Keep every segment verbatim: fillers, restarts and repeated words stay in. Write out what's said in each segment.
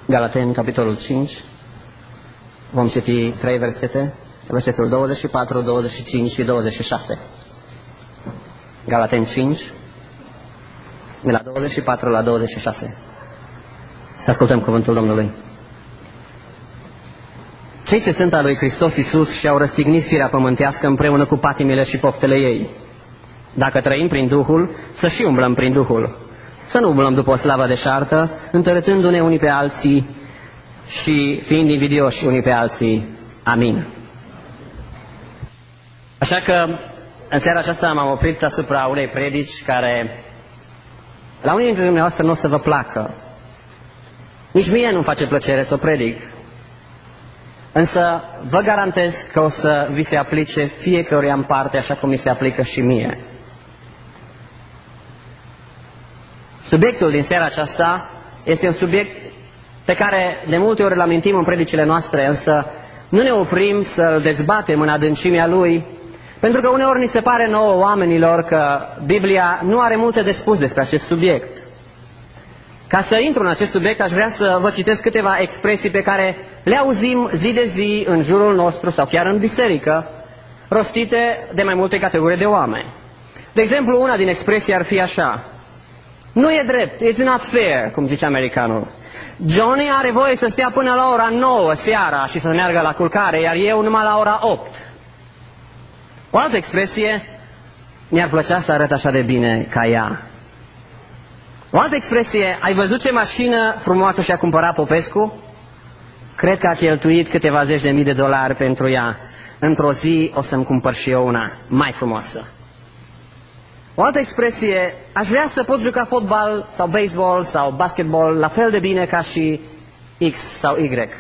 Galateni, capitolul cinci. Vom citi trei versete, versetul douăzeci și patru, douăzeci și cinci și douăzeci și șase. Galateni cinci, de la douăzeci și patru la douăzeci și șase. Să ascultăm cuvântul Domnului. Cei ce sunt al lui Hristos Iisus și-au răstignit firea pământească împreună cu patimile și poftele ei. Dacă trăim prin Duhul, să și umblăm prin Duhul. Să nu umblăm după o slavă deșartă, întărâtându-ne unii pe alții și fiind invidioși unii pe alții. Amin. Așa că în seara aceasta m-am oprit asupra unei predici care la unii dintre dumneavoastră nu o să vă placă. Nici mie nu-mi face plăcere să o predic. Însă vă garantez că o să vi se aplice fiecăruia în parte, așa cum mi se aplică și mie. Subiectul din seara aceasta este un subiect pe care de multe ori îl amintim în predicile noastre, însă nu ne oprim să-l dezbatem în adâncimea lui, pentru că uneori ni se pare nouă oamenilor că Biblia nu are multe de spus despre acest subiect. Ca să intru în acest subiect, aș vrea să vă citesc câteva expresii pe care le auzim zi de zi în jurul nostru sau chiar în biserică, rostite de mai multe categorii de oameni. De exemplu, una din expresii ar fi așa: nu e drept, it's not fair, cum zice americanul. Johnny are voie să stea până la ora nouă seara și să meargă la culcare, iar eu numai la ora opt. O altă expresie: mi-ar plăcea să arăt așa de bine ca ea. O altă expresie: ai văzut ce mașină frumoasă și-a cumpărat Popescu? Cred că a cheltuit câteva zeci de mii de dolari pentru ea. Într-o zi o să-mi cumpăr și eu una mai frumoasă. O altă expresie: aș vrea să pot juca fotbal sau baseball sau basketball la fel de bine ca și X sau Y.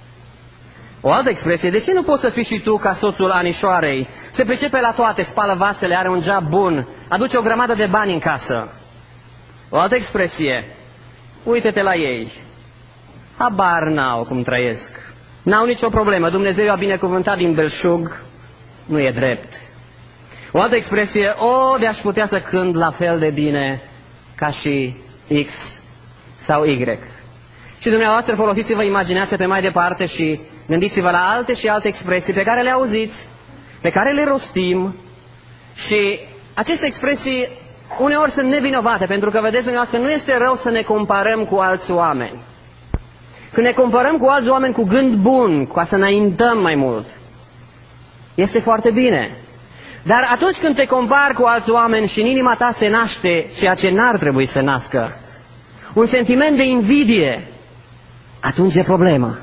O altă expresie: de ce nu poți să fii și tu ca soțul Anișoarei? Se pricepe la toate, spală vasele, are un job bun, aduce o grămadă de bani în casă. O altă expresie: uite-te la ei, habar n-au cum trăiesc, n-au nicio problemă, Dumnezeu i-a binecuvântat din belșug, nu e drept. O altă expresie: o, de-aș putea să cânt la fel de bine ca și X sau Y. Și dumneavoastră folosiți-vă imaginația pe mai departe și gândiți-vă la alte și alte expresii pe care le auziți, pe care le rostim. Și aceste expresii uneori sunt nevinovate, pentru că, vedeți dumneavoastră, nu este rău să ne comparăm cu alți oameni. Când ne comparăm cu alți oameni cu gând bun, ca să înaintăm mai mult, este foarte bine. Dar atunci când te compari cu alți oameni și în inima ta se naște ceea ce n-ar trebui să nască, un sentiment de invidie, atunci e problema.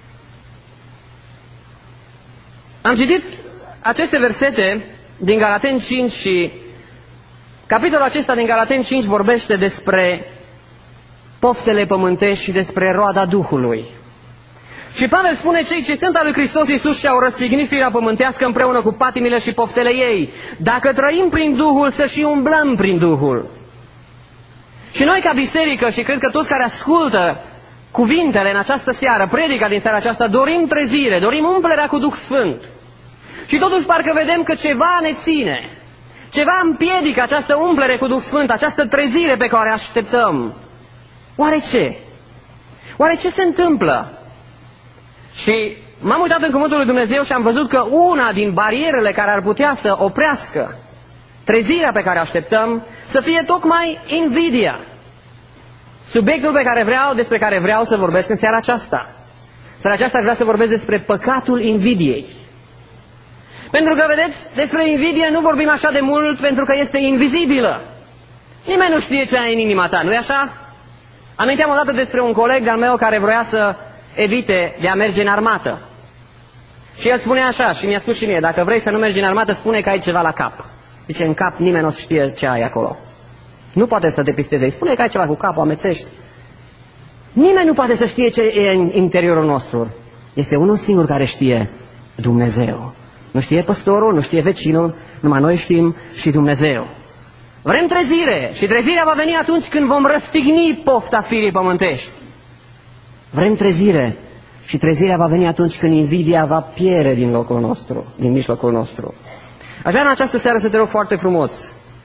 Am citit aceste versete din Galateni cinci și capitolul acesta din Galateni cinci vorbește despre poftele pământești și despre roada Duhului. Și Pavel spune: cei ce sunt al lui Hristos Iisus și-au răstignit firea pământească împreună cu patimile și poftele ei. Dacă trăim prin Duhul, să și umblăm prin Duhul. Și noi ca biserică, și cred că toți care ascultă cuvintele în această seară, predica din seara aceasta, dorim trezire, dorim umplerea cu Duh Sfânt. Și totuși parcă vedem că ceva ne ține, ceva împiedică această umplere cu Duh Sfânt, această trezire pe care o așteptăm. Oare ce? Oare ce se întâmplă? Și m-am uitat în cuvântul lui Dumnezeu și am văzut că una din barierele care ar putea să oprească trezirea pe care o așteptăm, să fie tocmai invidia. Subiectul pe care vreau, despre care vreau să vorbesc în seara aceasta. Seara aceasta vreau să vorbesc despre păcatul invidiei. Pentru că, vedeți, despre invidie nu vorbim așa de mult pentru că este invizibilă. Nimeni nu știe ce ai în inima ta, nu-i așa? Aminteam odată despre un coleg de-al meu care vroia să evite de a merge în armată. Și el spunea așa, și mi-a spus și mie: dacă vrei să nu mergi în armată, spune că ai ceva la cap. Zice: în cap nimeni nu știe ce ai acolo. Nu poate să te pisteze. Îi spune că ai ceva cu capul, amețești. Nimeni nu poate să știe ce e în interiorul nostru. Este unul singur care știe: Dumnezeu. Nu știe păstorul, nu știe vecinul, numai noi știm și Dumnezeu. Vrem trezire și trezirea va veni atunci când vom răstigni pofta firii pământești. Vrem trezire și trezirea va veni atunci când invidia va pierde din locul nostru, din mijlocul nostru. Aș vrea în această seară să te rog foarte frumos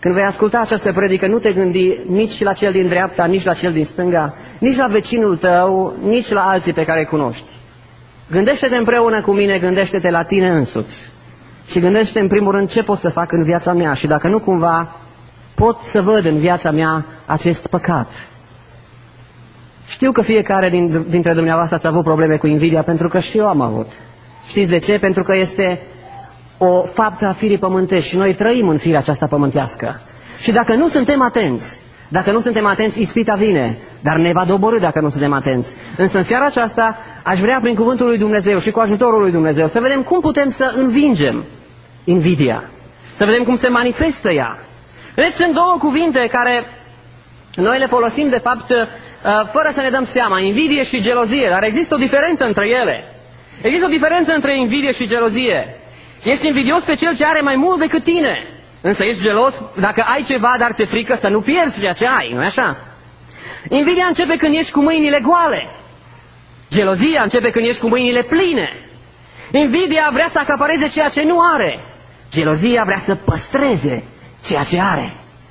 când vei asculta această predică, nu te gândi nici la cel din dreapta, nici la cel din stânga, nici la vecinul tău, nici la alții pe care îi cunoști. Gândește-te împreună cu mine, gândește-te la tine însuți. Și gândește în primul rând ce pot să fac în viața mea și dacă nu cumva pot să văd în viața mea acest păcat. Știu că fiecare din, dintre dumneavoastră ați avut probleme cu invidia, pentru că și eu am avut. Știți de ce? Pentru că este o faptă a firii pământești și noi trăim în firea aceasta pământească. Și dacă nu suntem atenți, dacă nu suntem atenți, ispita vine, dar ne va doborî dacă nu suntem atenți. Însă în seara aceasta aș vrea prin cuvântul lui Dumnezeu și cu ajutorul lui Dumnezeu să vedem cum putem să învingem invidia, să vedem cum se manifestă ea. Vedeți, sunt două cuvinte care noi le folosim de fapt fără să ne dăm seama, invidie și gelozie, dar există o diferență între ele. Există o diferență între invidie și gelozie. Ești invidios pe cel ce are mai mult decât tine, însă ești gelos dacă ai ceva, dar ți-e frică să nu pierzi ceea ce ai, nu-i așa? Invidia începe când ești cu mâinile goale. Gelozia începe când ești cu mâinile pline. Invidia vrea să acapareze ceea ce nu are. Gelozia vrea să păstreze ceea ce are.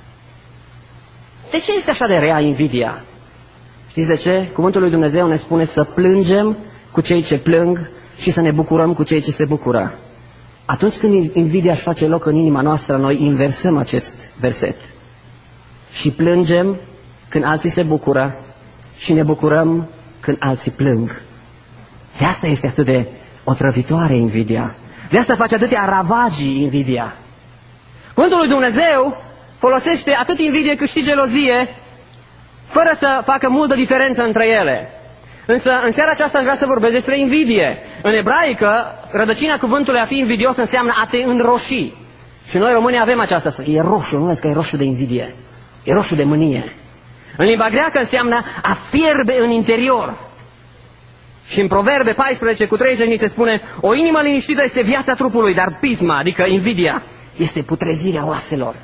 De ce este așa de rea invidia? Știți de ce? Cuvântul lui Dumnezeu ne spune să plângem cu cei ce plâng și să ne bucurăm cu cei ce se bucură. Atunci când invidia își face loc în inima noastră, noi inversăm acest verset. Și plângem când alții se bucură și ne bucurăm când alții plâng. De asta este atât de otrăvitoare invidia. De asta face atâtea ravagii invidia. Cuvântul lui Dumnezeu folosește atât invidie cât și gelozie, fără să facă multă diferență între ele. Însă, în seara aceasta vreau să vorbesc despre invidie. În ebraică, rădăcina cuvântului a fi invidios înseamnă a te înroși. Și noi românii avem aceasta, e roșu, nu vezi că e roșu de invidie, e roșu de mânie. În limba greacă înseamnă a fierbe în interior. Și în Proverbe paisprezece cu treizeci ni se spune, o inimă liniștită este viața trupului, dar pisma, adică invidia, este putrezirea oaselor.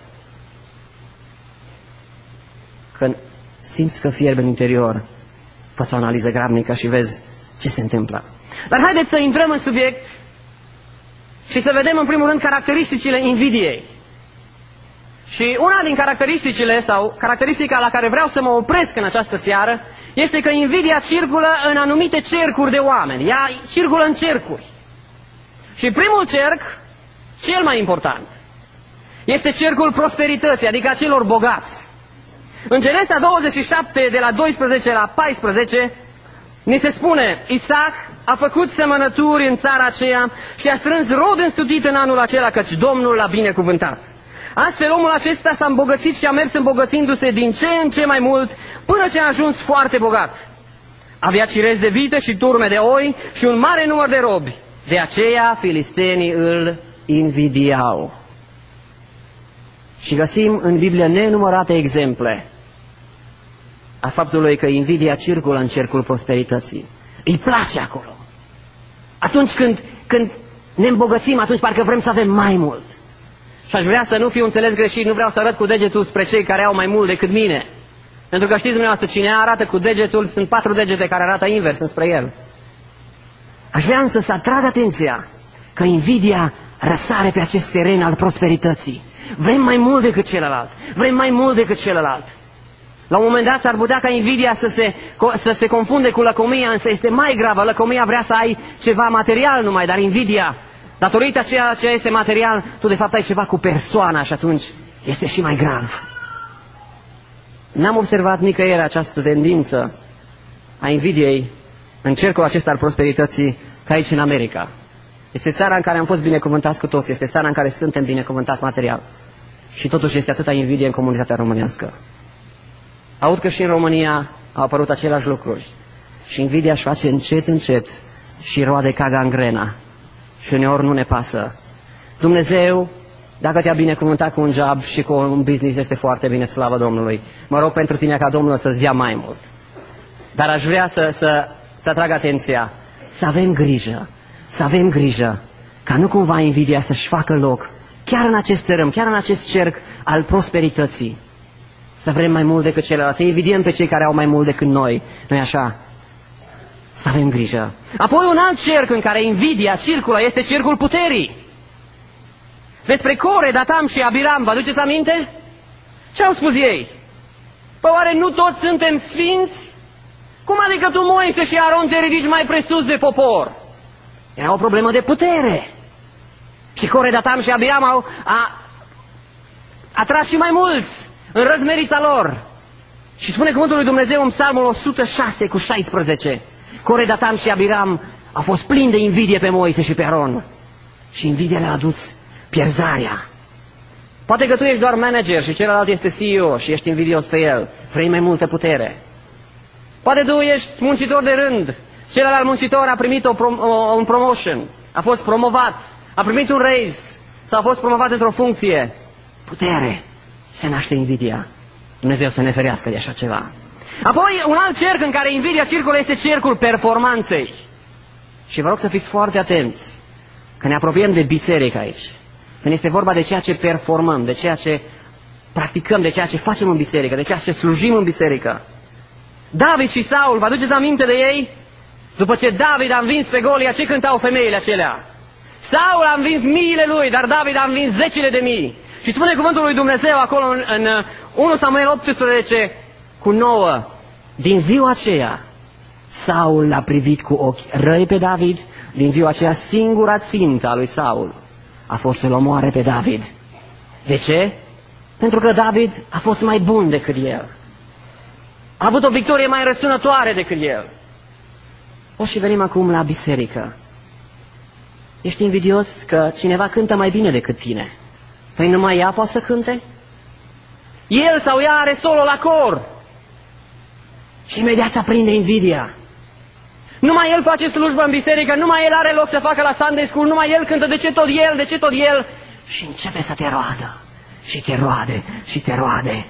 Când simți că fierbe în interior, fă-ți o analiză grabnică și vezi ce se întâmplă. Dar haideți să intrăm în subiect și să vedem în primul rând caracteristicile invidiei. Și una din caracteristicile sau caracteristica la care vreau să mă opresc în această seară este că invidia circulă în anumite cercuri de oameni. Ea circulă în cercuri. Și primul cerc, cel mai important, este cercul prosperității, adică a celor bogați. În Genesa douăzeci și șapte, de la doisprezece la paisprezece, ni se spune, Isaac a făcut semănături în țara aceea și a strâns rod însutit în anul acela, căci Domnul l-a binecuvântat. Astfel omul acesta s-a îmbogățit și a mers îmbogățindu-se din ce în ce mai mult, până ce a ajuns foarte bogat. Avea cirezi de vită și turme de oi și un mare număr de robi. De aceea filistenii îl invidiau. Și găsim în Biblie nenumărate exemple a faptului că invidia circulă în cercul prosperității. Îi place acolo. Atunci când, când ne îmbogățim, atunci parcă vrem să avem mai mult. Și aș vrea să nu fiu înțeles greșit, nu vreau să arăt cu degetul spre cei care au mai mult decât mine. Pentru că știți dumneavoastră, cine arată cu degetul, sunt patru degete care arată invers înspre el. Aș vrea însă să atrag atenția că invidia răsare pe acest teren al prosperității. Vrem mai mult decât celălalt. Vrem mai mult decât celălalt. La un moment dat s-ar putea ca invidia să se, să se confunde cu lăcomia, însă este mai gravă. Lăcomia vrea să ai ceva material numai, dar invidia, datorită ceea ce este material, tu de fapt ai ceva cu persoana și atunci este și mai grav. N-am observat nicăieri această tendință a invidiei în cercul acesta al prosperității ca aici în America. Este țara în care am fost binecuvântați cu toți, este țara în care suntem binecuvântați material. Și totuși este atâta invidie în comunitatea românească. Aud că și în România au apărut aceleași lucruri. Și invidia își face încet, încet și roade ca gangrena. Și uneori nu ne pasă. Dumnezeu, dacă te-a binecuvântat cu un job și cu un business, este foarte bine, slavă Domnului. Mă rog pentru tine ca Domnul să-ți dea mai mult. Dar aș vrea să, să, să atrag atenția, să avem grijă, să avem grijă, ca nu cumva invidia să-și facă loc, chiar în acest tărâm, chiar în acest cerc al prosperității. Să vrem mai mult decât celălalt, să invidiem pe cei care au mai mult decât noi, nu-i așa? Să avem grijă. Apoi un alt cerc în care invidia circulă este cercul puterii. Despre Core, Datam și Abiram, vă aduceți aminte? Ce au spus ei? Păi oare nu toți suntem sfinți? Cum adică tu, Moise și Aron, te ridici mai presus de popor? Era o problemă de putere. Și Core, Datam și Abiram au a, atras și mai mulți în răzmerița lor. Și spune cuvântul lui Dumnezeu în Psalmul o sută șase cu șaisprezece. Core, Datam și Abiram au fost plini de invidie pe Moise și pe Aron. Și invidia le-a adus pierzarea. Poate că tu ești doar manager și celălalt este C E O și ești invidios pe el. Vrei mai multă putere. Poate tu ești muncitor de rând. Celălalt muncitor a primit o prom- o, un promotion. A fost promovat. A primit un raise. Sau a fost promovat într-o funcție. Putere. Se naște invidia. Dumnezeu să ne ferească de așa ceva. Apoi, un alt cerc în care invidia circulă este cercul performanței. Și vă rog să fiți foarte atenți că ne apropiem de biserică aici. Când este vorba de ceea ce performăm, de ceea ce practicăm, de ceea ce facem în biserică, de ceea ce slujim în biserică. David și Saul, vă aduceți aminte de ei? După ce David a învins pe Golia, ce cântau femeile acelea? Saul a învins miile lui, dar David a învins zecile de mii. Și spune cuvântul lui Dumnezeu acolo în, în unu Samuel optsprezece cu nouă. Din ziua aceea, Saul l-a privit cu ochi răi pe David. Din ziua aceea, singura țintă a lui Saul a fost să-l omoare pe David. De ce? Pentru că David a fost mai bun decât el. A avut o victorie mai răsunătoare decât el. O și venim acum la biserică. Ești invidios că cineva cântă mai bine decât tine. Păi numai ea poate să cânte? El sau ea are solo la cor. Și imediat se aprinde invidia. Numai el face slujbă în biserică, numai el are loc să facă la Sunday School, numai el cântă, de ce tot el, de ce tot el? Și începe să te roadă. Și te roade, și te roade.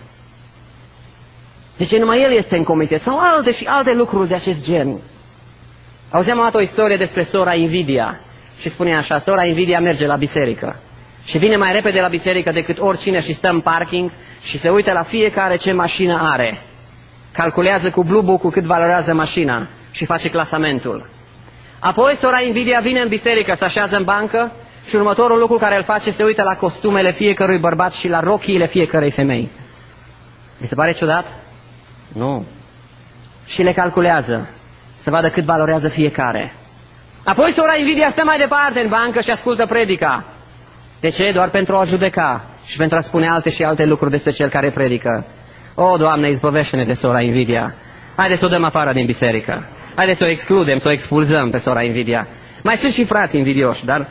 De ce numai el este în comitet? Sau alte și alte lucruri de acest gen. Auzeam o dată o istorie despre sora Invidia. Și spunea așa, sora Invidia merge la biserică. Și vine mai repede la biserică decât oricine și stă în parking și se uită la fiecare ce mașină are. Calculează cu Blue Book cu cât valorează mașina și face clasamentul. Apoi sora Invidia vine în biserică, se așează în bancă și următorul lucru care îl face, se uită la costumele fiecărui bărbat și la rochiile fiecărei femei. Mi se pare ciudat? Nu. Și le calculează, să vadă cât valorează fiecare. Apoi sora Invidia stă mai departe în bancă și ascultă predica. De ce? Doar pentru a judeca și pentru a spune alte și alte lucruri despre cel care predică. O, Doamne, izbăvește-ne de sora Invidia. Haideți să o dăm afară din biserică. Haideți să o excludem, să o expulzăm pe sora Invidia. Mai sunt și frați invidioși, dar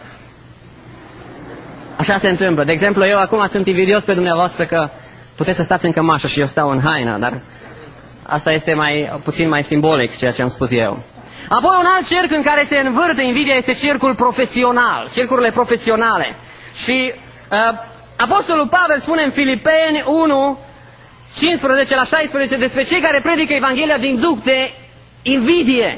așa se întâmplă. De exemplu, eu acum sunt invidios pe dumneavoastră că puteți să stați în cămașă și eu stau în haină, dar asta este mai, puțin mai simbolic ceea ce am spus eu. Apoi un alt cerc în care se învârte invidia este cercul profesional, cercurile profesionale. Și uh, Apostolul Pavel spune în Filipeni unu, cincisprezece la șaisprezece despre cei care predică Evanghelia din duc de invidie.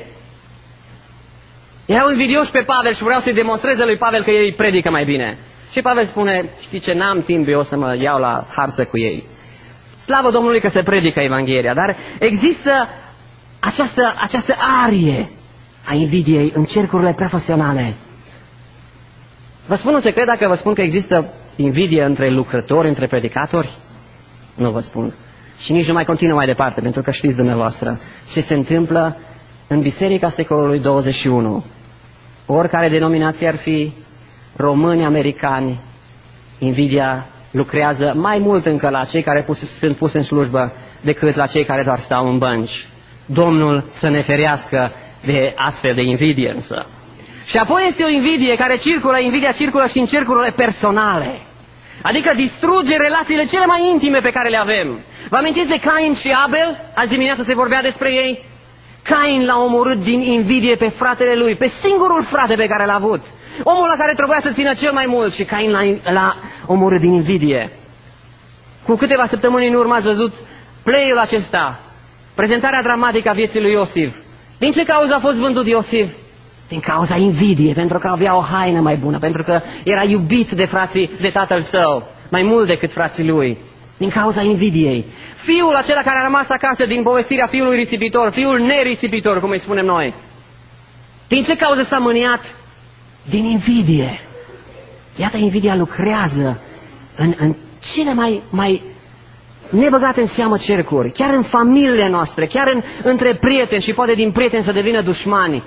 Erau invidioși pe Pavel și vreau să-i demonstreze lui Pavel că ei predică mai bine. Și Pavel spune, știi ce, n-am timp eu să mă iau la harță cu ei. Slavă Domnului că se predică Evanghelia, dar există această, această arie a invidiei în cercurile profesionale. Vă spun un secret dacă vă spun că există invidie între lucrători, între predicatori? Nu vă spun. Și nici nu mai continuu mai departe, pentru că știți dumneavoastră ce se întâmplă în biserica secolului douăzeci și unu. Oricare denominație ar fi, români, americani, invidia lucrează mai mult încă la cei care pus, sunt puși în slujbă decât la cei care doar stau în bănci. Domnul să ne ferească de astfel de invidie însă. Și apoi este o invidie care circulă, invidia circulă și în cercurile personale. Adică distruge relațiile cele mai intime pe care le avem. Vă amintiți de Cain și Abel? Azi dimineață se vorbea despre ei. Cain l-a omorât din invidie pe fratele lui, pe singurul frate pe care l-a avut. Omul la care trebuia să țină cel mai mult și Cain l-a, l-a omorât din invidie. Cu câteva săptămâni în urmă ați văzut play-ul acesta, prezentarea dramatică a vieții lui Iosif. Din ce cauză a fost vândut Iosif? Din cauza invidie, pentru că avea o haină mai bună, pentru că era iubit de frații, de tatăl său, mai mult decât frații lui. Din cauza invidiei. Fiul acela care a rămas acasă din povestirea fiului risipitor, fiul nerisipitor, cum îi spunem noi. Din ce cauză s-a mâniat? Din invidie. Iată, invidia lucrează în, în cele mai, mai nebăgate în seamă cercuri, chiar în familiile noastre, chiar în, între prieteni și poate din prieteni să devină dușmani.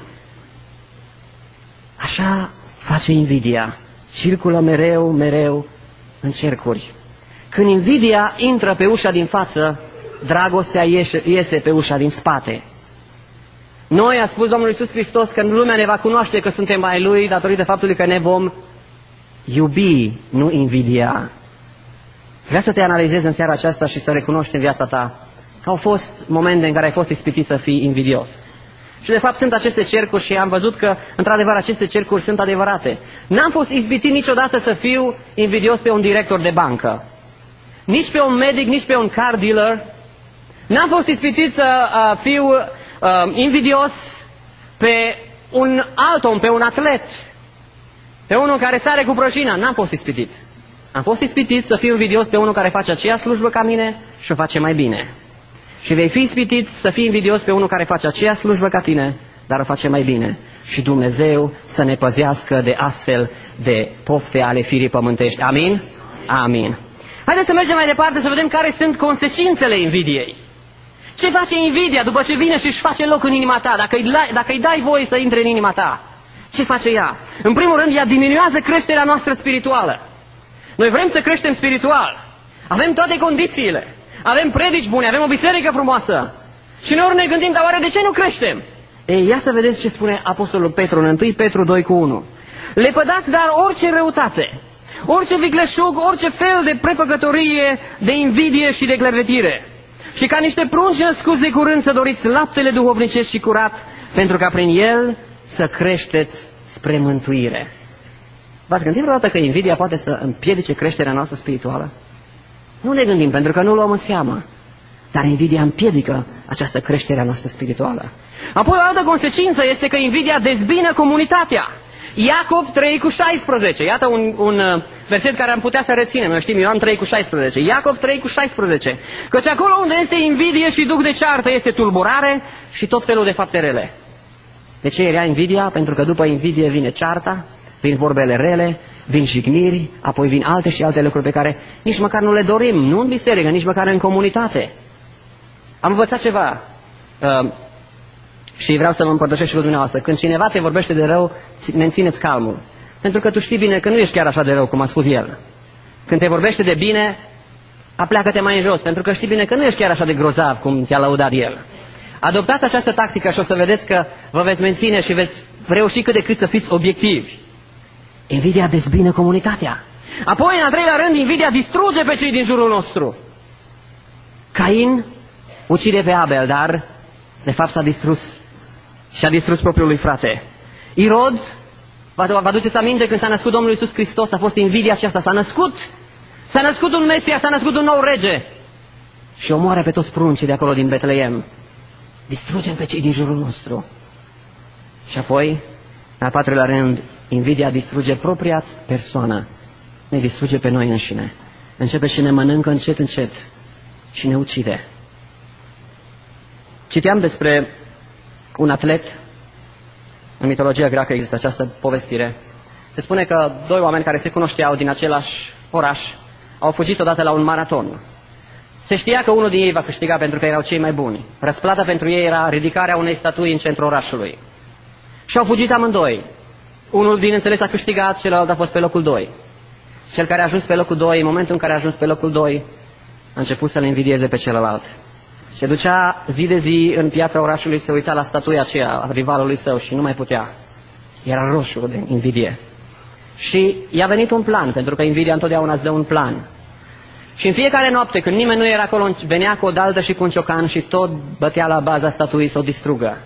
Așa face invidia, circulă mereu, mereu în cercuri. Când invidia intră pe ușa din față, dragostea iese, iese pe ușa din spate. Noi, a spus Domnul Iisus Hristos, că lumea ne va cunoaște că suntem ai Lui datorită faptului că ne vom iubi, nu invidia. Vreau să te analizezi în seara aceasta și să recunoști în viața ta că au fost momente în care ai fost ispitit să fii invidios. Și de fapt sunt aceste cercuri și am văzut că într-adevăr aceste cercuri sunt adevărate. N-am fost ispitit niciodată să fiu invidios pe un director de bancă, nici pe un medic, nici pe un car dealer. N-am fost ispitit să uh, fiu uh, invidios pe un alt om, pe un atlet, pe unul care sare cu prăjina. N-am fost ispitit. Am fost ispitit să fiu invidios pe unul care face aceeași slujbă ca mine și o face mai bine. Și vei fi ispitit să fii invidios pe unul care face aceeași slujbă ca tine, dar o face mai bine. Și Dumnezeu să ne păzească de astfel de pofte ale firii pământești. Amin? Amin. Haideți să mergem mai departe să vedem care sunt consecințele invidiei. Ce face invidia după ce vine și își face loc în inima ta? Dacă îi, dacă îi dai voie să intre în inima ta, ce face ea? În primul rând, ea diminuează creșterea noastră spirituală. Noi vrem să creștem spiritual. Avem toate condițiile. Avem predici bune, avem o biserică frumoasă. Și uneori ne gândim, dar oare de ce nu creștem? Ei, ia să vedeți ce spune Apostolul Petru în întâi Petru doi cu unu. Lepădați dar orice răutate, orice vicleșug, orice fel de prepăcătorie, de invidie și de clevetire. Și ca niște prunci născuți de curând să doriți laptele duhovnicesc și curat, pentru ca prin el să creșteți spre mântuire. V-ați gândit vreodată că invidia poate să împiedice creșterea noastră spirituală? Nu ne gândim, pentru că nu luăm în seamă. Dar invidia împiedică această creștere a noastră spirituală. Apoi o altă consecință este că invidia dezbină comunitatea. Iacov trei cu șaisprezece. Iată un, un verset care am putea să reținem. Noi știm Ioan trei cu șaisprezece. Iacov trei cu șaisprezece. Căci acolo unde este invidie și duc de ceartă este tulburare și tot felul de fapte rele. De ce era invidia? Pentru că după invidie vine cearta, vin vorbele rele, vin jigniri, apoi vin alte și alte lucruri pe care nici măcar nu le dorim, nu în biserică, nici măcar în comunitate. Am învățat ceva uh, și vreau să mă împărtășesc și cu dumneavoastră. Când cineva te vorbește de rău, mențineți calmul. Pentru că tu știi bine că nu ești chiar așa de rău cum a spus el. Când te vorbește de bine, apleacă-te mai în jos, pentru că știi bine că nu ești chiar așa de grozav cum te-a lăudat el. Adoptați această tactică și o să vedeți că vă veți menține și veți reuși cât de cât să fiți obiectivi. Invidia dezbină comunitatea. Apoi, în al treilea rând, invidia distruge pe cei din jurul nostru. Cain ucide pe Abel, dar de fapt s-a distrus și a distrus propriul lui frate. Irod, vă aduceți aminte când s-a născut Domnul Iisus Hristos, a fost invidia aceasta, s-a născut, s-a născut un Mesia, s-a născut un nou rege și omoară pe toți pruncii de acolo din Betleem. Distrugem pe cei din jurul nostru. Și apoi, în al patrulea rând, invidia distruge propria persoană, ne distruge pe noi înșine. Începe și ne mănâncă încet, încet și ne ucide. Citeam despre un atlet, în mitologia greacă există această povestire. Se spune că doi oameni care se cunoșteau din același oraș au fugit odată la un maraton. Se știa că unul din ei va câștiga pentru că erau cei mai buni. Răsplata pentru ei era ridicarea unei statui în centrul orașului. Și au fugit amândoi. Unul, bineînțeles, a câștigat, celălalt a fost pe locul doi. Cel care a ajuns pe locul doi, în momentul în care a ajuns pe locul doi, a început să-l invidieze pe celălalt. Se ducea zi de zi în piața orașului, se uita la statuia aceea a rivalului său și nu mai putea. Era roșu de invidie. Și i-a venit un plan, pentru că invidia întotdeauna îți dă un plan. Și în fiecare noapte, când nimeni nu era acolo, venea cu o daltă și cu un ciocan și tot bătea la baza statuii să o distrugă.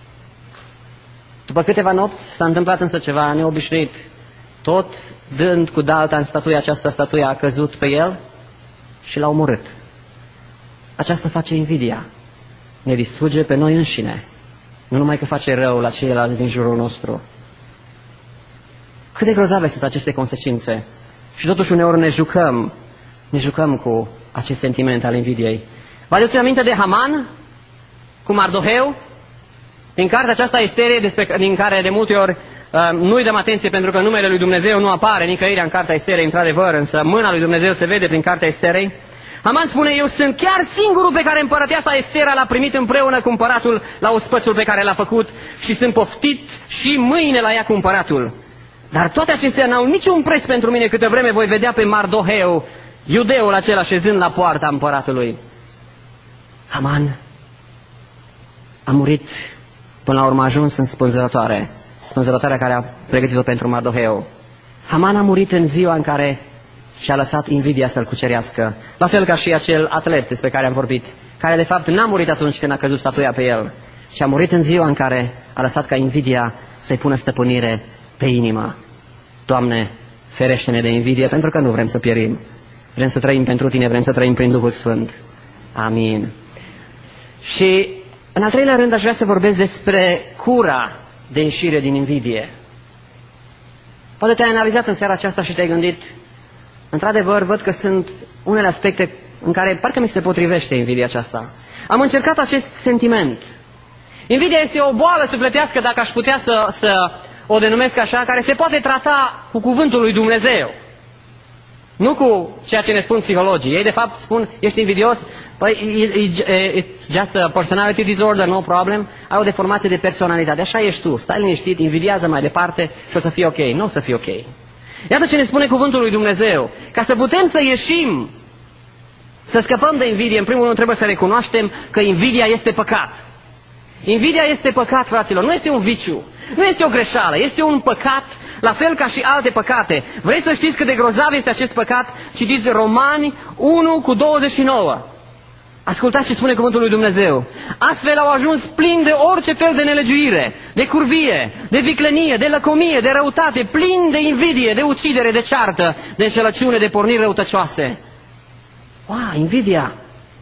După câteva nopți s-a întâmplat însă ceva neobișnuit. Tot dând cu dalta în statuia aceasta, statuia a căzut pe el și l-a omorât. Aceasta face invidia. Ne distruge pe noi înșine. Nu numai că face rău la ceilalți din jurul nostru. Cât de grozave sunt aceste consecințe. Și totuși uneori ne jucăm, ne jucăm cu acest sentiment al invidiei. Vă aduceți aminte de Haman cu Mardoheu? Din cartea aceasta Esterie, despre, din care de multe ori uh, nu-i dăm atenție pentru că numele lui Dumnezeu nu apare nicăieri în cartea Esterei, într-adevăr, însă mâna lui Dumnezeu se vede prin cartea Esterei. Haman spune, eu sunt chiar singurul pe care împărăteasa Estera l-a primit împreună cu împăratul la ospățul pe care l-a făcut și sunt poftit și mâine la ea cu împăratul. Dar toate acestea n-au niciun preț pentru mine câtă vreme voi vedea pe Mardoheu, iudeul acela, șezând la poarta împăratului. Haman a murit, până la urmă a ajuns în spânzurătoare, spânzurătoarea care a pregătit-o pentru Mardoheu. Haman a murit în ziua în care și-a lăsat invidia să-l cucerească, la fel ca și acel atlet despre care am vorbit, care de fapt n-a murit atunci când a căzut statuia pe el, ci a murit în ziua în care a lăsat ca invidia să-i pună stăpânire pe inimă. Doamne, ferește-ne de invidie, pentru că nu vrem să pierim. Vrem să trăim pentru Tine, vrem să trăim prin Duhul Sfânt. Amin. Și în al treilea rând aș vrea să vorbesc despre cura de ieșire din invidie. Poate te-ai analizat în seara aceasta și te-ai gândit, într-adevăr, văd că sunt unele aspecte în care parcă mi se potrivește invidia aceasta. Am încercat acest sentiment. Invidia este o boală sufletească, dacă aș putea să, să o denumesc așa, care se poate trata cu cuvântul lui Dumnezeu. Nu cu ceea ce ne spun psihologii. Ei de fapt spun, ești invidios, păi it's just a personality disorder, no problem, ai o deformație de personalitate, așa ești tu, stai liniștit, invidiază mai departe și o să fie ok. Nu o să fie ok. Iată ce ne spune cuvântul lui Dumnezeu. Ca să putem să ieșim, să scăpăm de invidie, în primul rând trebuie să recunoaștem că invidia este păcat. Invidia este păcat, fraților, nu este un viciu, nu este o greșeală, este un păcat, la fel ca și alte păcate. Vrei să știți cât de grozav este acest păcat? Citiți Romani unu cu douăzeci și nouă. Ascultați ce spune cuvântul lui Dumnezeu. Astfel au ajuns plini de orice fel de nelegiuire, de curvie, de viclenie, de lăcomie, de răutate, plini de invidie, de ucidere, de ceartă, de înșelăciune, de porniri răutăcioase. Wow, invidia!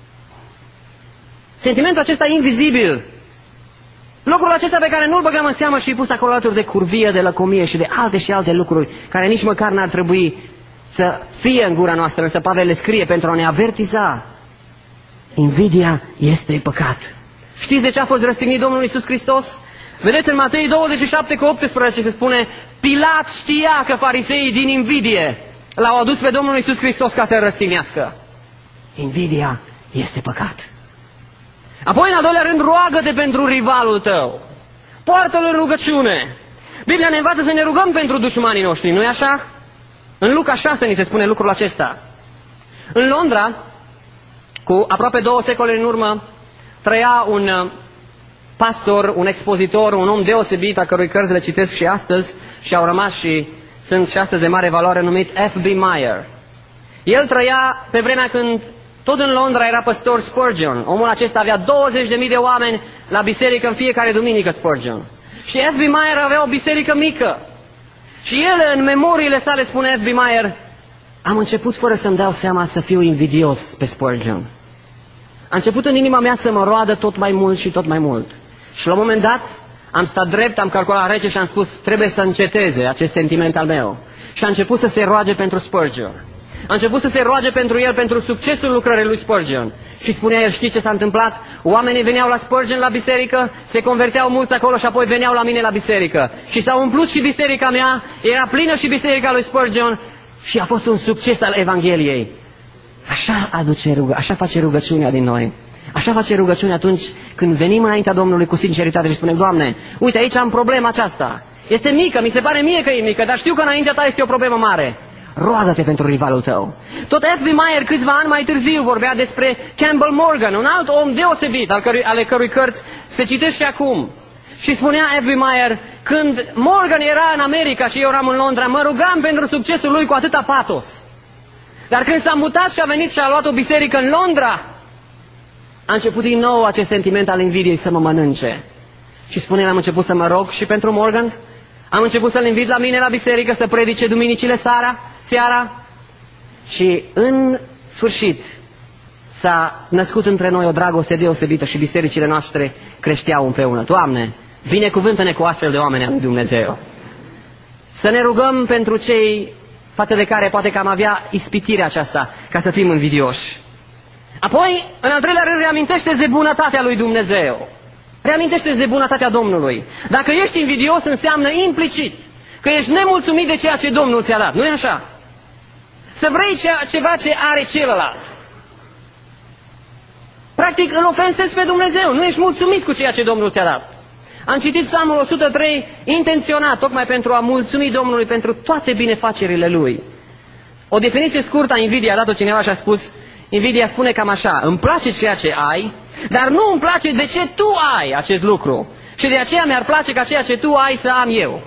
Sentimentul acesta invizibil, lucrul acesta pe care nu-l băgăm în seamă și pus acolo alături de curvie, de lăcomie și de alte și alte lucruri care nici măcar n-ar trebui să fie în gura noastră, însă Pavel le scrie pentru a ne avertiza. Invidia este păcat. Știți de ce a fost răstignit Domnul Iisus Hristos? Vedeți în Matei douăzeci și șapte cu optsprezece se spune, Pilat știa că fariseii din invidie l-au adus pe Domnul Iisus Hristos ca să-l răstignească. Invidia este păcat. Apoi, în al doilea rând, roagă-te pentru rivalul tău. Poartă-l în rugăciune. Biblia ne învață să ne rugăm pentru dușmanii noștri, nu-i așa? În Luca șase ni se spune lucrul acesta. În Londra, cu aproape două secole în urmă, trăia un pastor, un expozitor, un om deosebit, a cărui cărți le citesc și astăzi și au rămas și sunt și astăzi de mare valoare, numit F B Meyer. El trăia pe vremea când tot în Londra era păstor Spurgeon. Omul acesta avea douăzeci de mii de oameni la biserică în fiecare duminică, Spurgeon. Și F B Meyer avea o biserică mică. Și el, în memoriile sale, spune F B Meyer, am început fără să-mi dau seama să fiu invidios pe Spurgeon. A început în inima mea să mă roadă tot mai mult și tot mai mult. Și la un moment dat am stat drept, am calculat rece și am spus, trebuie să înceteze acest sentiment al meu. Și a început să se roage pentru Spurgeon. A început să se roage pentru el, pentru succesul lucrării lui Spurgeon. Și spunea el, știi ce s-a întâmplat? Oamenii veneau la Spurgeon la biserică, se converteau mulți acolo și apoi veneau la mine la biserică. Și s-a umplut și biserica mea, era plină și biserica lui Spurgeon și a fost un succes al Evangheliei. Așa aduce rugă, așa face rugăciunea din noi. Așa face rugăciunea atunci când venim înaintea Domnului cu sinceritate și spunem, Doamne, uite aici am problema aceasta. Este mică, mi se pare mie că e mică, dar știu că înaintea ta este o problemă mare. Roagă-te pentru rivalul tău. Tot F B Meyer câțiva ani mai târziu vorbea despre Campbell Morgan, un alt om deosebit, al cărui, ale cărui cărți se citesc și acum. Și spunea F B Meyer, când Morgan era în America și eu eram în Londra, mă rugam pentru succesul lui cu atâta patos. Dar când s-a mutat și a venit și a luat o biserică în Londra, a început din nou acest sentiment al invidiei să mă mănânce. Și spune, am început să mă rog și pentru Morgan, am început să-l invit la mine la biserică să predice duminicile seara, seara și în sfârșit s-a născut între noi o dragoste deosebită și bisericile noastre creșteau împreună. Doamne, binecuvântă-ne cu astfel de oameni al lui Dumnezeu. Să ne rugăm pentru cei față de care poate că am avea ispitirea aceasta ca să fim invidioși. Apoi, în al treilea rând, reamintește-ți de bunătatea lui Dumnezeu. Reamintește-ți de bunătatea Domnului. Dacă ești invidios, înseamnă implicit că ești nemulțumit de ceea ce Domnul ți-a dat. Nu e așa? Să vrei cea, ceva ce are celălalt. Practic îl ofensezi pe Dumnezeu, nu ești mulțumit cu ceea ce Domnul ți-a dat. Am citit Psalmul o sută trei intenționat, tocmai pentru a mulțumi Domnului pentru toate binefacerile Lui. O definiție scurtă a invidiei a dat-o cineva și a spus, invidia spune cam așa, îmi place ceea ce ai, dar nu îmi place de ce tu ai acest lucru. Și de aceea mi-ar place ca ceea ce tu ai să am eu.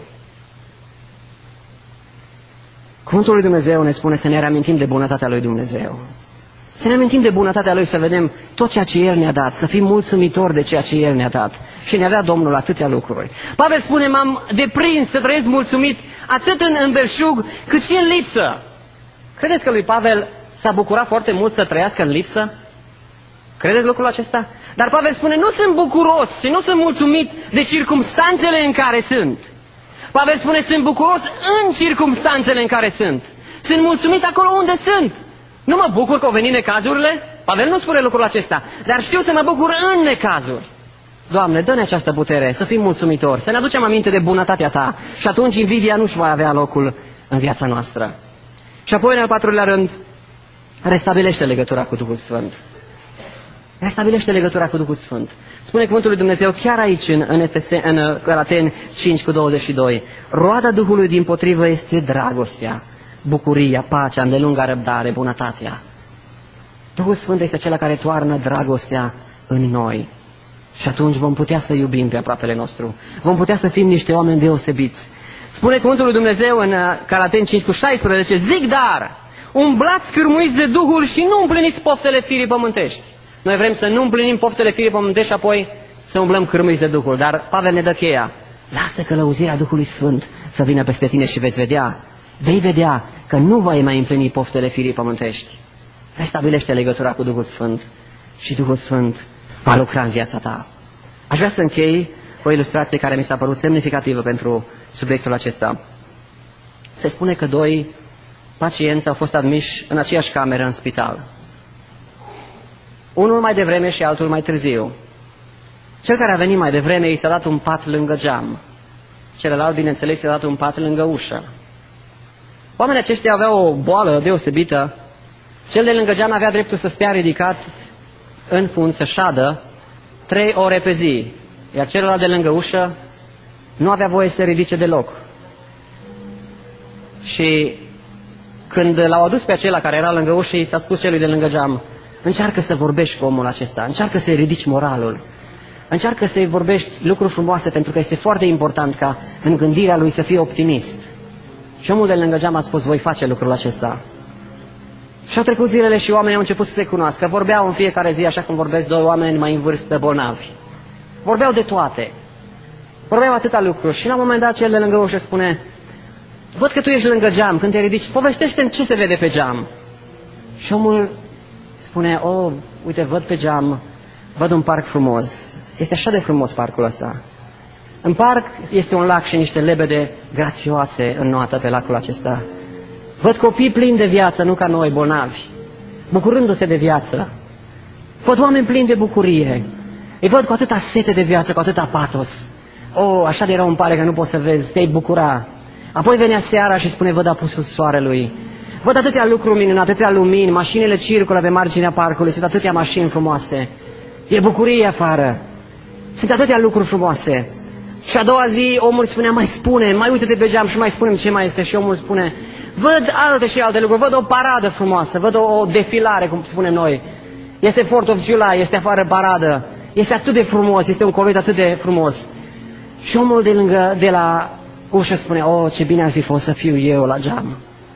Cuvântul lui Dumnezeu ne spune să ne reamintim de bunătatea lui Dumnezeu. Să ne amintim de bunătatea Lui, să vedem tot ceea ce El ne-a dat, să fim mulțumitori de ceea ce El ne-a dat. Și ne-a dat Domnul atâtea lucruri. Pavel spune, m-am deprins să trăiesc mulțumit atât în, în belșug cât și în lipsă. Credeți că lui Pavel s-a bucurat foarte mult să trăiască în lipsă? Credeți lucrul acesta? Dar Pavel spune, nu sunt bucuros și nu sunt mulțumit de circumstanțele în care sunt. Pavel spune, sunt bucuros în circumstanțele în care sunt. Sunt mulțumit acolo unde sunt. Nu mă bucur că au venit necazurile? Pavel nu spune lucrul acesta, dar știu să mă bucur în necazuri. Doamne, dă-ne această putere, să fim mulțumitori, să ne aducem aminte de bunătatea Ta și atunci invidia nu-și va avea locul în viața noastră. Și apoi, în al patrulea rând, restabilește legătura cu Duhul Sfânt. Restabilește legătura cu Duhul Sfânt. Spune cuvântul lui Dumnezeu chiar aici, în, în, Efese, în Galateni cinci cu douăzeci și doi. Roada Duhului dimpotrivă este dragostea, bucuria, pacea, îndelunga răbdare, bunătatea. Duhul Sfânt este acela care toarnă dragostea în noi. Și atunci vom putea să iubim pe aproapele nostru. Vom putea să fim niște oameni deosebiți. Spune cuvântul lui Dumnezeu în Galateni cinci cu șaisprezece, zic dar, umblați cârmuiți de Duhul și nu împliniți poftele firii pământești. Noi vrem să nu împlinim poftele firii pământești și apoi să umblăm cârmuiți de Duhul. Dar Pavel ne dă cheia. Lasă călăuzirea Duhului Sfânt să vină peste tine și veți vedea, vei vedea că nu vei mai împlini poftele firii pământești. Restabilește legătura cu Duhul Sfânt și Duhul Sfânt va lucra în viața ta. Aș vrea să închei o ilustrație care mi s-a părut semnificativă pentru subiectul acesta. Se spune că doi pacienți au fost admiși în aceeași cameră în spital. Unul mai devreme și altul mai târziu. Cel care a venit mai devreme i s-a dat un pat lângă geam. Celălalt, bineînțeles, i-a dat un pat lângă ușă. Oamenii aceștia aveau o boală deosebită. Cel de lângă geam avea dreptul să stea ridicat în fund, să șadă trei ore pe zi, iar celălalt de lângă ușă nu avea voie să se ridice deloc. Și când l-au adus pe acela care era lângă ușă, i s-a spus celui de lângă geam, încearcă să vorbești cu omul acesta, încearcă să-i ridici moralul, încearcă să-i vorbești lucruri frumoase, pentru că este foarte important ca în gândirea lui să fie optimist. Și omul de lângă geam a spus, voi face lucrul acesta. Și au trecut zilele și oamenii au început să se cunoască. Vorbeau în fiecare zi, așa cum vorbesc doi oameni mai în vârstă bolnavi. Vorbeau de toate. Vorbeau atâta lucruri. Și la un moment dat cel de lângă ușă spune, văd că tu ești lângă geam, când te ridici, povestește-mi ce se vede pe geam. Și omul spune, oh, uite, văd pe geam, văd un parc frumos. Este așa de frumos parcul ăsta. În parc este un lac și niște lebede grațioase înnoată pe lacul acesta. Văd copii plini de viață, nu ca noi, bolnavi, bucurându-se de viață. Văd oameni plini de bucurie. Îi văd cu atâta sete de viață, cu atâta patos. Oh, așa de rău îmi pare că nu poți să vezi, te-ai bucura. Apoi venea seara și spune, văd apusul soarelui. Văd atâtea lucruri minunate, atâtea lumini, mașinile circulă pe marginea parcului, sunt atâtea mașini frumoase. E bucurie afară. Sunt atâtea lucruri frumoase. Și a doua zi omul spunea, mai spune, mai uite-te pe geam și mai spune-mi ce mai este. Și omul spune, văd alte și alte lucruri, văd o paradă frumoasă, văd o, o defilare, cum spunem noi. Este fourth of July, este afară paradă, este atât de frumos, este un colet atât de frumos. Și omul de lângă, de la ușă spune, oh, ce bine ar fi fost să fiu eu la geam.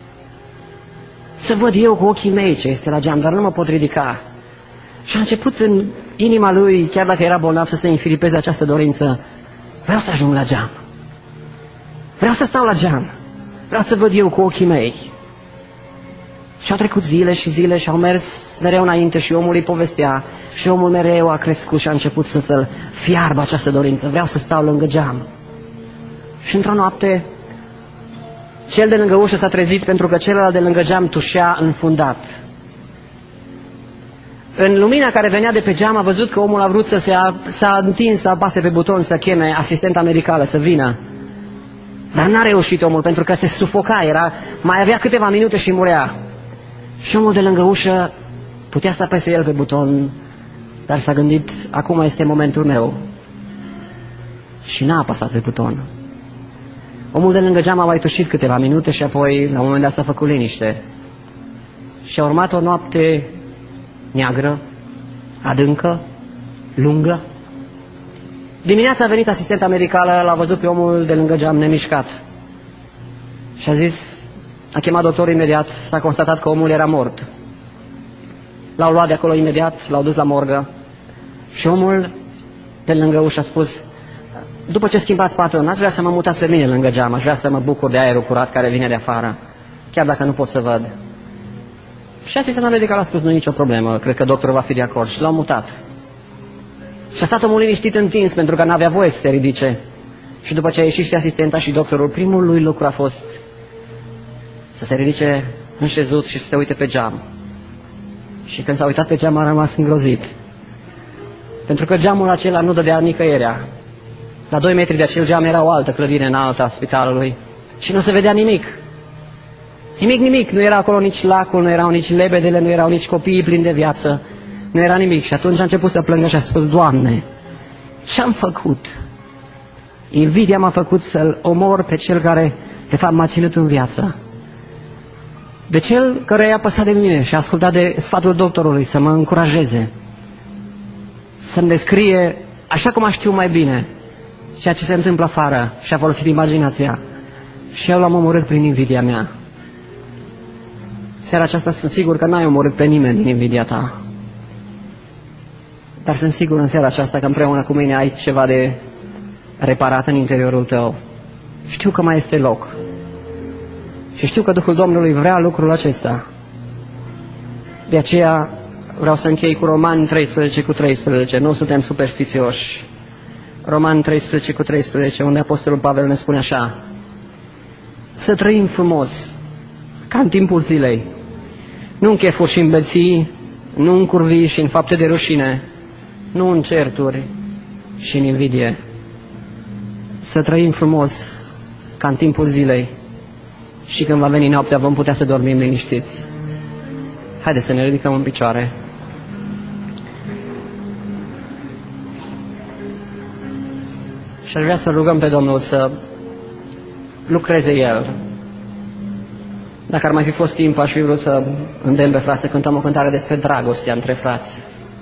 Să văd eu cu ochii mei ce este la geam, dar nu mă pot ridica. Și a început în inima lui, chiar dacă era bolnav, să se înfilipeze această dorință. Vreau să ajung la geam. Vreau să stau la geam. Vreau să văd eu cu ochii mei. Și au trecut zile și zile și au mers mereu înainte și omul îi povestea. Și omul mereu a crescut și a început să să-l fiarbă această dorință. Vreau să stau lângă geam. Și într-o noapte, cel de lângă ușă s-a trezit pentru că celălalt de lângă geam tușea înfundat. În lumina care venea de pe geam a văzut că omul a vrut să se a, s-a întins să apase pe buton să cheme asistenta medicală să vină. Dar n-a reușit omul pentru că se sufoca, era, mai avea câteva minute și murea. Și omul de lângă ușă putea să apese el pe buton, dar s-a gândit, acum este momentul meu. Și n-a apăsat pe buton. Omul de lângă geam a mai tușit câteva minute și apoi, la un moment dat, s-a făcut liniște. Și a urmat o noapte neagră, adâncă, lungă. Dimineața a venit asistenta medicală, l-a văzut pe omul de lângă geam nemișcat. Și a zis, a chemat doctorul imediat, s-a constatat că omul era mort. L-au luat de acolo imediat, l-au dus la morgă. Și omul de lângă ușă a spus, după ce schimbați patul, n-aș vrea să mă mutați pe mine lângă geam, aș vrea să mă bucur de aerul curat care vine de afară, chiar dacă nu pot să văd. Și asistenta medicală a spus, nu e nicio problemă, cred că doctorul va fi de acord. Și l-au mutat. Și a stat omul liniștit întins, pentru că n-avea voie să se ridice. Și după ce a ieșit și asistenta și doctorul, primul lui lucru a fost să se ridice înșezut și să se uite pe geam. Și când s-a uitat pe geam, a rămas îngrozit. Pentru că geamul acela nu dădea nicăierea. La doi metri de acel geam era o altă clădire înaltă a spitalului și nu se vedea nimic. Nimic, nimic. Nu era acolo nici lacul, nu erau nici lebedele, nu erau nici copiii plini de viață. Nu era nimic. Și atunci a început să plângă și a spus, Doamne, ce-am făcut? Invidia m-a făcut să-l omor pe cel care, de fapt, m-a ținut în viață. De cel care i-a păsat de mine și a ascultat de sfatul doctorului să mă încurajeze, să-mi descrie, așa cum a știu mai bine, ceea ce se întâmplă afară și a folosit imaginația. Și eu l-am omorât prin invidia mea. Seara aceasta sunt sigur că n-ai omorât pe nimeni din invidia ta. Dar sunt sigur în seara aceasta că împreună cu mine ai ceva de reparat în interiorul tău. Știu că mai este loc. Și știu că Duhul Domnului vrea lucrul acesta. De aceea vreau să închei cu Romani treisprezece cu treisprezece. Nu suntem superstițioși. Romani treisprezece cu treisprezece, unde Apostolul Pavel ne spune așa: să trăim frumos, ca în timpul zilei, nu în chefuri și în beții, nu în curvii și în fapte de rușine, nu în certuri și în invidie. Să trăim frumos, ca în timpul zilei, și când va veni noaptea vom putea să dormim liniștiți. Haideți să ne ridicăm în picioare. Și aș vrea să rugăm pe Domnul să lucreze El. Dacă ar mai fi fost timp, aș fi vrut să îndemn pe frați să cântăm o cântare despre dragostea între frați.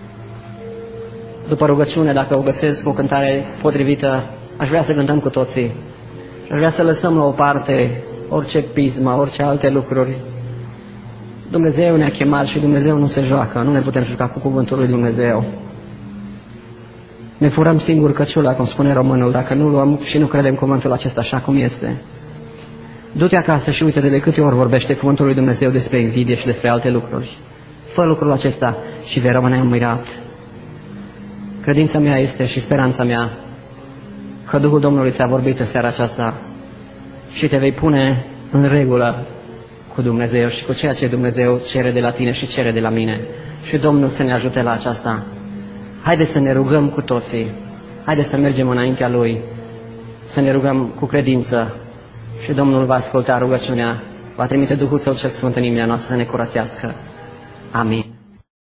După rugăciune, dacă o găsesc o cântare potrivită, aș vrea să cântăm cu toții. Aș vrea să lăsăm la o parte orice pismă, orice alte lucruri. Dumnezeu ne-a chemat și Dumnezeu nu se joacă. Nu ne putem juca cu cuvântul lui Dumnezeu. Ne furăm singur căciula, cum spune românul, dacă nu luăm și nu credem cuvântul acesta așa cum este. Du-te acasă și uite de câte ori vorbește cuvântul lui Dumnezeu despre invidie și despre alte lucruri. Fă lucrul acesta și vei rămâne admirat. Credința mea este și speranța mea că Duhul Domnului ți-a vorbit în seara aceasta și te vei pune în regulă cu Dumnezeu și cu ceea ce Dumnezeu cere de la tine și cere de la mine. Și Domnul să ne ajute la aceasta. Haideți să ne rugăm cu toții. Haideți să mergem înaintea Lui, să ne rugăm cu credință și Domnul va asculta rugăciunea, va trimite Duhul Său cel Sfânt în inimea noastră să ne curățească. Amin.